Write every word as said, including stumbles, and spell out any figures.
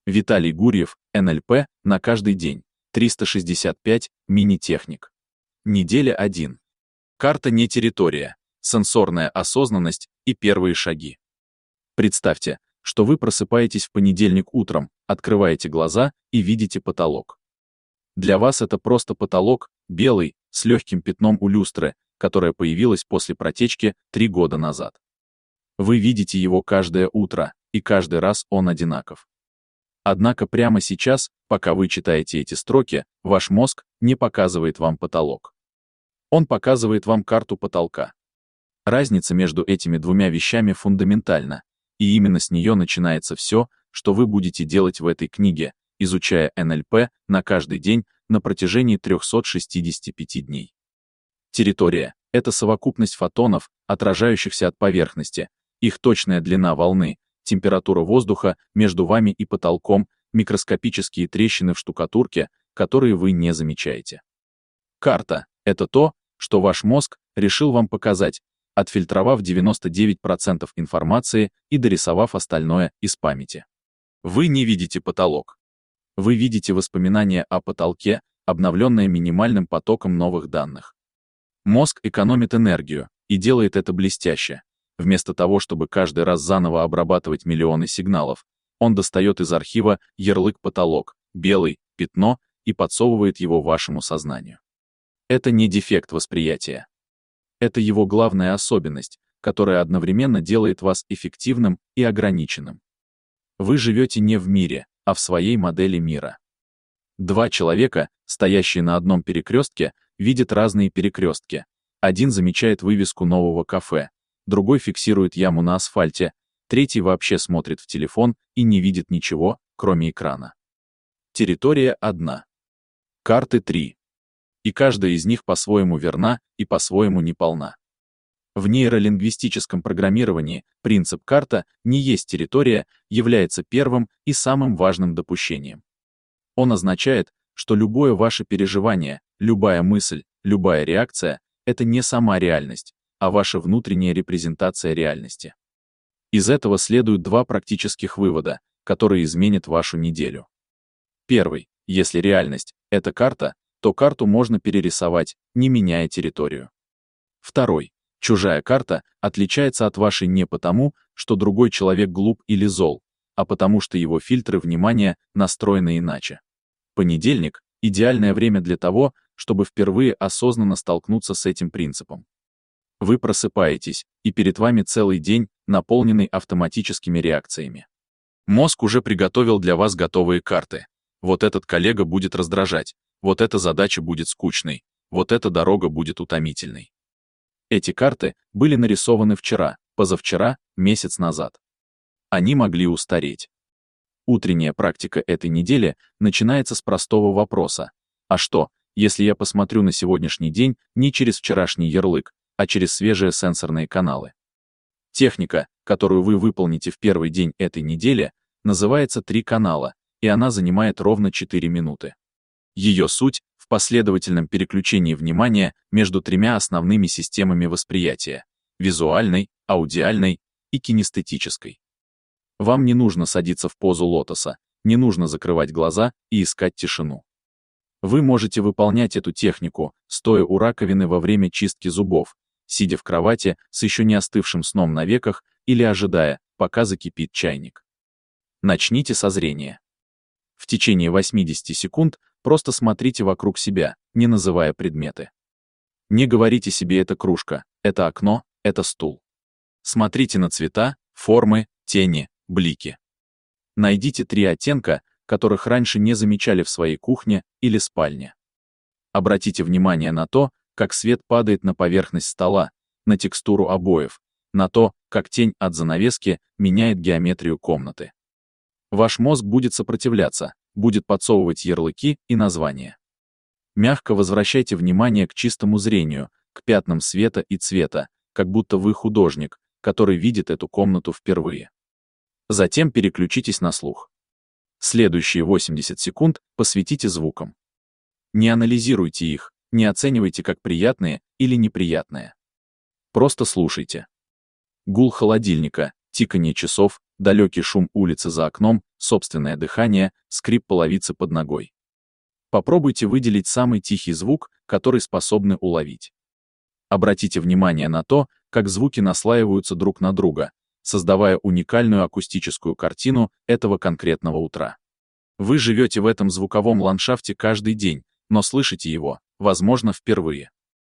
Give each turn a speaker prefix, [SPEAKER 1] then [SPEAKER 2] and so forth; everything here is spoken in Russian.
[SPEAKER 1] Виталий Гурьев, эн эл пэ на каждый день. триста шестьдесят пять, мини-техник. Неделя один. Карта не территория, сенсорная осознанность и первые шаги. Представьте, что вы просыпаетесь в понедельник утром, открываете глаза и видите потолок. Для вас это просто потолок, белый, с легким пятном у люстры, которая появилась после протечки три года назад. Вы видите его каждое утро, и каждый раз он одинаков. Однако прямо сейчас, пока вы читаете эти строки, ваш мозг не показывает вам потолок. Он показывает вам карту потолка. Разница между этими двумя вещами фундаментальна, и именно с нее начинается все, что вы будете делать в этой книге, изучая эн эл пэ на каждый день на протяжении трёхсот шестидесяти пяти дней. Территория — это совокупность фотонов, отражающихся от поверхности, их точная длина волны, температура воздуха между вами и потолком, микроскопические трещины в штукатурке, которые вы не замечаете. Карта — это то, что ваш мозг решил вам показать, отфильтровав девяносто девять процентов информации и дорисовав остальное из памяти. Вы не видите потолок. Вы видите воспоминания о потолке, обновленное минимальным потоком новых данных. Мозг экономит энергию и делает это блестяще. Вместо того, чтобы каждый раз заново обрабатывать миллионы сигналов, он достает из архива ярлык «потолок», белый, пятно и подсовывает его вашему сознанию. Это не дефект восприятия. Это его главная особенность, которая одновременно делает вас эффективным и ограниченным. Вы живете не в мире, а в своей модели мира. Два человека, стоящие на одном перекрестке, видят разные перекрестки. Один замечает вывеску нового кафе, другой фиксирует яму на асфальте, третий вообще смотрит в телефон и не видит ничего, кроме экрана. Территория одна. Карты три. И каждая из них по-своему верна и по-своему неполна. В нейролингвистическом программировании принцип «карта не есть территория» является первым и самым важным допущением. Он означает, что любое ваше переживание, любая мысль, любая реакция — это не сама реальность, а ваша внутренняя репрезентация реальности. Из этого следуют два практических вывода, которые изменят вашу неделю. Первый. Если реальность — это карта, то карту можно перерисовать, не меняя территорию. Второй. Чужая карта отличается от вашей не потому, что другой человек глуп или зол, а потому что его фильтры внимания настроены иначе. Понедельник — идеальное время для того, чтобы впервые осознанно столкнуться с этим принципом. Вы просыпаетесь, и перед вами целый день, наполненный автоматическими реакциями. Мозг уже приготовил для вас готовые карты. Вот этот коллега будет раздражать, вот эта задача будет скучной, вот эта дорога будет утомительной. Эти карты были нарисованы вчера, позавчера, месяц назад. Они могли устареть. Утренняя практика этой недели начинается с простого вопроса. А что, если я посмотрю на сегодняшний день не через вчерашний ярлык, а через свежие сенсорные каналы? Техника, которую вы выполните в первый день этой недели, называется «Три канала», и она занимает ровно четыре минуты. Ее суть в последовательном переключении внимания между тремя основными системами восприятия — визуальной, аудиальной и кинестетической. Вам не нужно садиться в позу лотоса, не нужно закрывать глаза и искать тишину. Вы можете выполнять эту технику, стоя у раковины во время чистки зубов, сидя в кровати с еще не остывшим сном на веках или ожидая, пока закипит чайник. Начните со зрения. В течение восьмидесяти секунд просто смотрите вокруг себя, не называя предметы. Не говорите себе «это кружка», «это окно», «это стул». Смотрите на цвета, формы, тени, блики. Найдите три оттенка, которых раньше не замечали в своей кухне или спальне. Обратите внимание на то, как свет падает на поверхность стола, на текстуру обоев, на то, как тень от занавески меняет геометрию комнаты. Ваш мозг будет сопротивляться, будет подсовывать ярлыки и названия. Мягко возвращайте внимание к чистому зрению, к пятнам света и цвета, как будто вы художник, который видит эту комнату впервые. Затем переключитесь на слух. Следующие восемьдесят секунд посвятите звукам. Не анализируйте их, не оценивайте как приятные или неприятные. Просто слушайте. Гул холодильника, тиканье часов, далекий шум улицы за окном, собственное дыхание, скрип половицы под ногой. Попробуйте выделить самый тихий звук, который способны уловить. Обратите внимание на то, как звуки наслаиваются друг на друга, создавая уникальную акустическую картину этого конкретного утра. Вы живете в этом звуковом ландшафте каждый день, но слышите его, возможно, впервые.